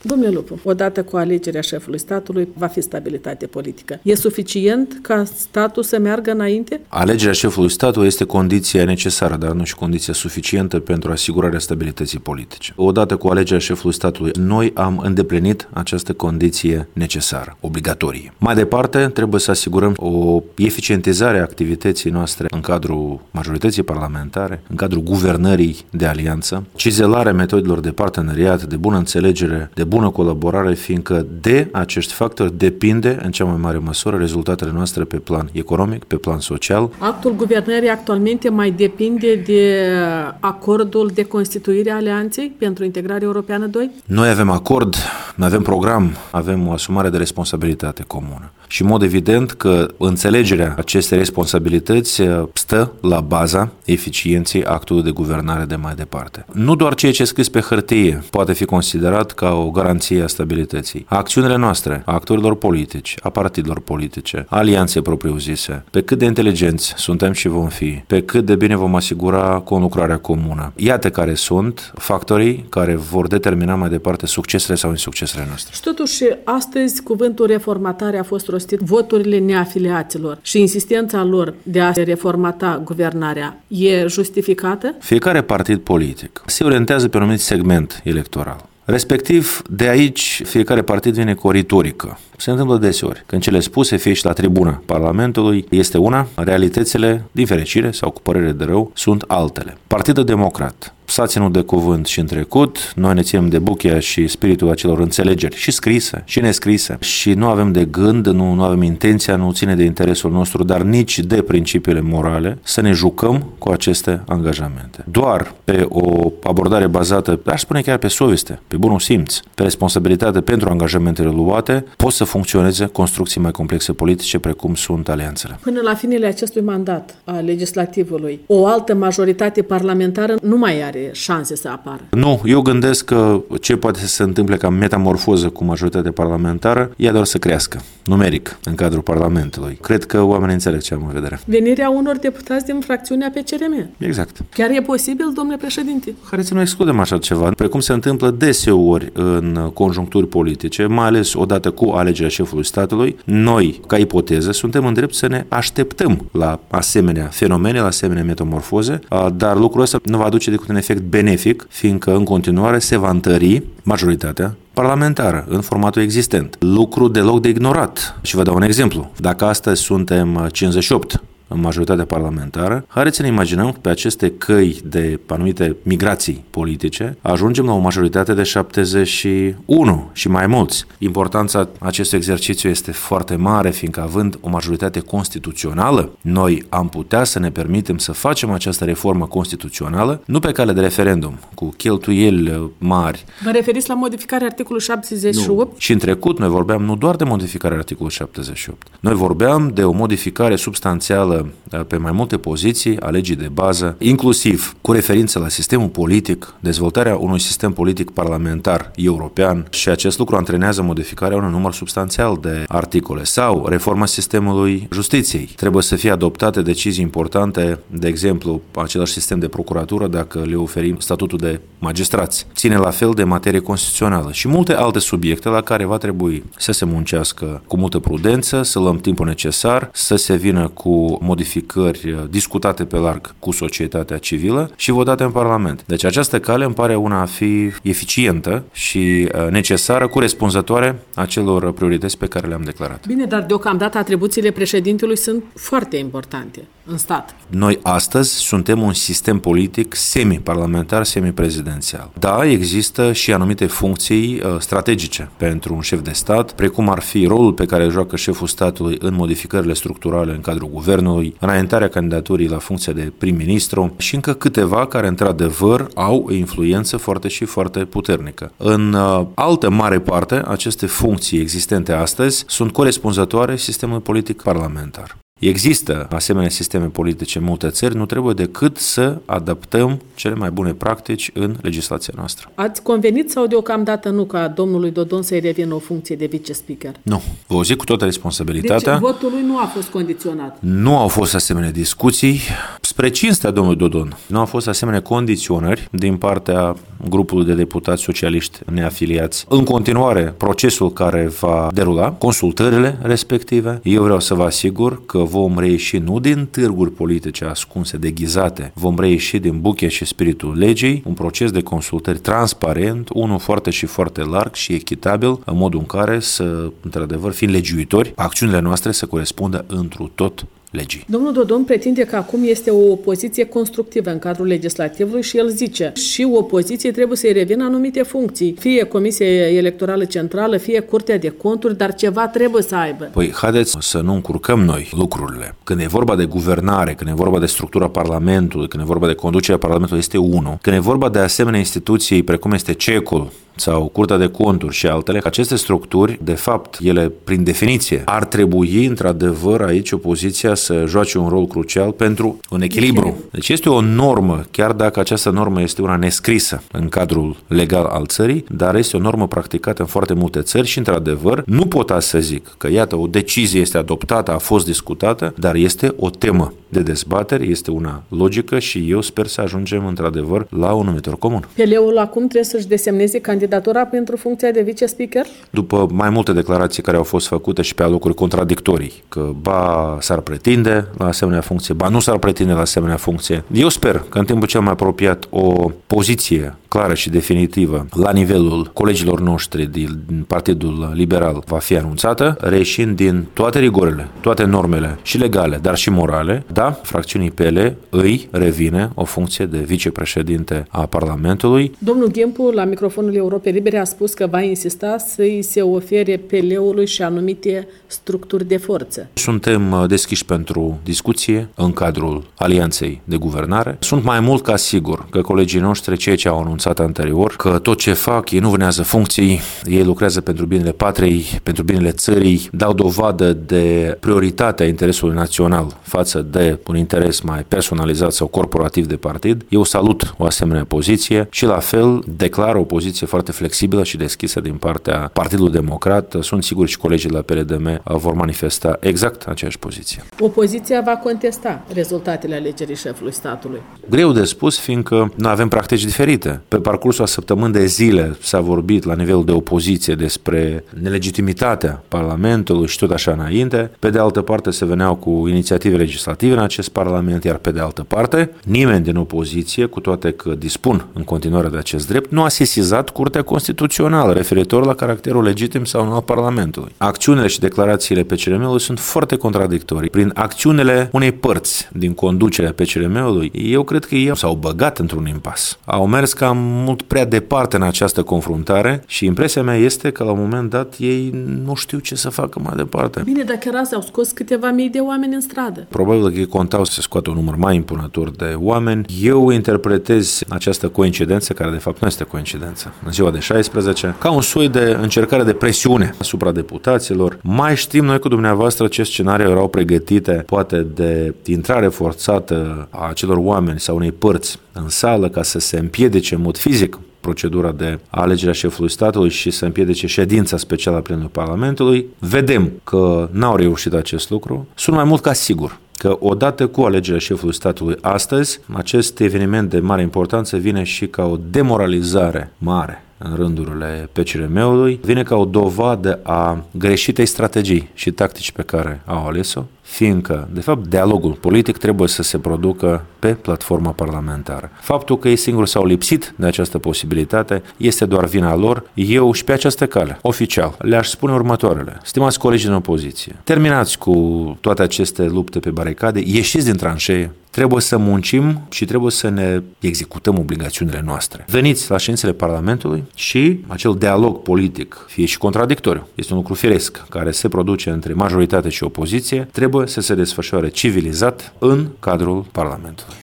Domnule Lupu, odată cu alegerea șefului statului va fi stabilitate politică. E suficient ca statul să meargă înainte? Alegerea șefului statului este condiția necesară, dar nu și condiția suficientă pentru asigurarea stabilității politice. Odată cu alegerea șefului statului, noi am îndeplinit această condiție necesară, obligatorie. Mai departe, trebuie să asigurăm o eficientizare a activității noastre în cadrul majorității parlamentare, în cadrul guvernării de alianță, cizelarea metodelor de parteneriat, de bună înțelegere, de bună colaborare, fiindcă de acești factori depinde în cea mai mare măsură rezultatele noastre pe plan economic, pe plan social. Actul guvernării actualmente mai depinde de acordul de constituire a alianței pentru integrare europeană 2? Noi avem acord, noi avem program, avem o asumare de responsabilitate comună. Și în mod evident că înțelegerea acestei responsabilități stă la baza eficienței actului de guvernare de mai departe. Nu doar ceea ce e scris pe hârtie poate fi considerat ca o garanție a stabilității. Acțiunile noastre, a actorilor politici, a partidelor politice, alianțe propriu-zise, pe cât de inteligenți suntem și vom fi, pe cât de bine vom asigura conlucrarea comună. Iată care sunt factorii care vor determina mai departe succesele sau insuccesele noastre. Și totuși, astăzi cuvântul reformatare a fost rostit, voturile neafiliaților și insistența lor de a reformata guvernarea e justificată? Fiecare partid politic se orientează pe un anumit segment electoral. Respectiv, de aici, fiecare partid vine cu o retorică. Se întâmplă deseori. Când cele spuse, fie și la tribuna Parlamentului, este una, realitățile, din fericire sau cu părere de rău, sunt altele. Partidul Democrat s-a ținut de cuvânt și în trecut, noi ne ținem de buchea și spiritul acelor înțelegeri, și scrise, și nescrise, și nu avem de gând, nu avem intenția, nu ține de interesul nostru, dar nici de principiile morale, să ne jucăm cu aceste angajamente. Doar pe o abordare bazată, aș spune chiar pe совесть, pe bunul simț, pe responsabilitate pentru angajamentele luate, pot să funcționeze construcții mai complexe politice, precum sunt alianțele. Până la finele acestui mandat a legislativului, o altă majoritate parlamentară nu mai are șanse să apară. Nu, eu gândesc că ce poate să se întâmple ca metamorfoză cu majoritatea parlamentară e doar să crească numeric în cadrul Parlamentului. Cred că oamenii înțeleg ce am în vedere. Venirea unor deputați din fracțiunea PCRM. Exact. Chiar e posibil, domnule președinte? Haideți să nu excludem așa ceva, precum se întâmplă deseori în conjuncturi politice, mai ales odată cu alegerea șefului statului. Noi, ca ipoteză, suntem în drept să ne așteptăm la asemenea fenomene, la asemenea metamorfoze, dar lucrul ăsta nu va aduce decât un efect benefic, fiindcă în continuare se va întări majoritatea parlamentară în formatul existent. Lucru deloc de ignorat. Și vă dau un exemplu. Dacă astăzi suntem 58 în majoritatea parlamentară, haideți să ne imaginăm că pe aceste căi de anumite migrații politice ajungem la o majoritate de 71 și mai mulți. Importanța acestui exercițiu este foarte mare, fiindcă având o majoritate constituțională, noi am putea să ne permitem să facem această reformă constituțională, nu pe cale de referendum, cu cheltuieli mari. Vă referiți la modificarea articolului 78? Nu. Și în trecut noi vorbeam nu doar de modificarea articolului 78. Noi vorbeam de o modificare substanțială pe mai multe poziții a legii de bază, inclusiv cu referință la sistemul politic, dezvoltarea unui sistem politic parlamentar european, și acest lucru antrenează modificarea unui număr substanțial de articole, sau reforma sistemului justiției. Trebuie să fie adoptate decizii importante, de exemplu, același sistem de procuratură, dacă le oferim statutul de magistrați. Ține la fel de materie constituțională și multe alte subiecte la care va trebui să se muncească cu multă prudență, să luăm timpul necesar, să se vină cu modificări discutate pe larg cu societatea civilă și votate în Parlament. Deci această cale îmi pare una a fi eficientă și necesară, corespunzătoare acelor priorități pe care le-am declarat. Bine, dar deocamdată atribuțiile președintelui sunt foarte importante în stat. Noi astăzi suntem un sistem politic semi-parlamentar, semi-prezidențial. Da, există și anumite funcții strategice pentru un șef de stat, precum ar fi rolul pe care îl joacă șeful statului în modificările structurale în cadrul guvernului, înaintarea candidaturii la funcția de prim-ministru și încă câteva care într-adevăr au o influență foarte puternică. În altă mare parte, aceste funcții existente astăzi sunt corespunzătoare sistemului politic parlamentar. Există asemenea sisteme politice în multe țări, nu trebuie decât să adaptăm cele mai bune practici în legislația noastră. Ați convenit sau deocamdată nu ca domnului Dodon să-i revină o funcție de vice-speaker? Nu. Vă zic cu toată responsabilitatea. Deci votul lui nu a fost condiționat. Nu au fost asemenea discuții. Spre cinstea domnului Dodon, nu au fost asemenea condiționări din partea grupului de deputați socialiști neafiliați. În continuare, procesul care va derula, consultările respective. Eu vreau să vă asigur că vom reieși nu din târguri politice ascunse, deghizate, vom reieși din buche și spiritul legii, un proces de consultări transparent, unul foarte și foarte larg și echitabil, în modul în care să, într-adevăr, fiind legiuitori, acțiunile noastre să corespundă întru tot legii. Domnul Dodon pretinde că acum este o opoziție constructivă în cadrul legislativului și el zice și opoziției trebuie să-i revină anumite funcții, fie Comisia Electorală Centrală, fie Curtea de Conturi, dar ceva trebuie să aibă. Păi haideți să nu încurcăm noi lucrurile. Când e vorba de guvernare, când e vorba de structura Parlamentului, când e vorba de conducerea Parlamentului, este unul. Când e vorba de asemenea instituții precum este CEC-ul sau Curtea de Conturi și altele, aceste structuri, de fapt, ele, prin definiție, ar trebui, într-adevăr, aici opoziția să joace un rol crucial pentru un echilibru. Deci este o normă, chiar dacă această normă este una nescrisă în cadrul legal al țării, dar este o normă practicată în foarte multe țări și, într-adevăr, nu pot să zic că, iată, o decizie este adoptată, a fost discutată, dar este o temă de dezbatere, este una logică și eu sper să ajungem, într-adevăr, la un numitor comun. PL-ul acum trebuie să-și desemneze candidatura pentru funcția de vice-speaker? După mai multe declarații care au fost făcute și pe alocuri contradictorii, că ba s-ar pretinde la asemenea funcție, ba nu s-ar pretinde la asemenea funcție, eu sper că în timpul cel mai apropiat o poziție clară și definitivă la nivelul colegilor noștri din Partidul Liberal va fi anunțată, reieșind din toate rigorile, toate normele și legale, dar și morale. Da, fracțiunii PL îi revine o funcție de vicepreședinte a Parlamentului. Domnul Ghempu, la microfonul Europei Libere, a spus că va insista să-i se ofere PL-ului și anumite structuri de forță. Suntem deschiși pentru discuție în cadrul alianței de guvernare. Sunt mai mult ca sigur că colegii noștri, cei ce au anunțat anterior, că tot ce fac, ei nu vânează funcții, ei lucrează pentru binele patriei, pentru binele țării, dau dovadă de prioritatea interesului național față de un interes mai personalizat sau corporativ de partid. Eu salut o asemenea poziție și la fel declar o poziție foarte flexibilă și deschisă din partea Partidului Democrat. Sunt sigur și colegii la PLDM vor manifesta exact aceeași poziție. Opoziția va contesta rezultatele alegerii șefului statului. Greu de spus, fiindcă noi avem practici diferite. Pe parcursul a săptămâni de zile s-a vorbit la nivelul de opoziție despre nelegitimitatea Parlamentului și tot așa înainte. Pe de altă parte se veneau cu inițiative legislative în acest Parlament, iar pe de altă parte nimeni din opoziție, cu toate că dispun în continuare de acest drept, nu a sesizat Curtea Constituțională referitor la caracterul legitim sau nu al Parlamentului. Acțiunile și declarațiile PCRM-ului sunt foarte contradictorii. Prin acțiunile unei părți din conducerea PCRM-ului, eu cred că ei s-au băgat într-un impas. Au mers cam mult prea departe în această confruntare și impresia mea este că la un moment dat ei nu știu ce să facă mai departe. Bine, dar chiar azi au scos câteva mii de oameni în stradă. Probabil că ei contau să scoată un număr mai impunător de oameni. Eu interpretez această coincidență, care de fapt nu este coincidență, în ziua de 16, ca un soi de încercare de presiune asupra deputaților. Mai știm noi cu dumneavoastră ce scenarii erau pregătite, poate de intrare forțată a acelor oameni sau unei părți în sală ca să se împiedice în mod fizic procedura de alegerea șefului statului și să împiedice ședința specială a plenului Parlamentului. Vedem că n-au reușit acest lucru. Sunt mai mult ca sigur că odată cu alegerea șefului statului astăzi, acest eveniment de mare importanță vine și ca o demoralizare mare în rândurile PCRM-ului, vine ca o dovadă a greșitei strategii și tactici pe care au ales-o, fiindcă, de fapt, dialogul politic trebuie să se producă pe platforma parlamentară. Faptul că ei singuri s-au lipsit de această posibilitate este doar vina lor. Eu și pe această cale, oficial, le-aș spune următoarele. Stimați colegi din opoziție, terminați cu toate aceste lupte pe baricade, ieșiți din tranșee, trebuie să muncim și trebuie să ne executăm obligațiunile noastre. Veniți la ședințele Parlamentului și acel dialog politic, fie și contradictoriu, este un lucru firesc care se produce între majoritate și opoziție, trebuie să se desfășoare civilizat în cadrul Parlamentului.